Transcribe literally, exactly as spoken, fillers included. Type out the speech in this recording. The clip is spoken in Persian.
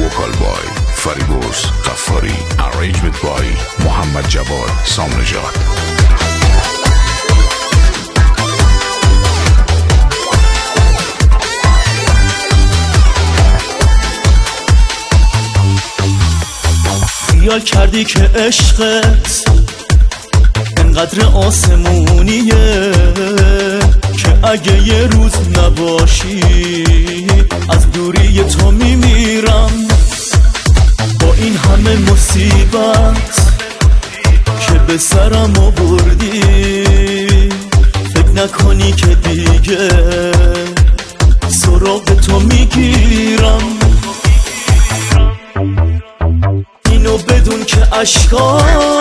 وکال بای فریبرز غفاری، arrangement بای محمد جواد سامنژاد. خیال کردی که عشقت انقدر آسمونیه که اگه یه روز نباشی از دوری تو میمیرم. با این همه مصیبت که به سرم آوردی فکر نکنی که دیگه سراغ تو میگیرم. اینو بدون که اشکام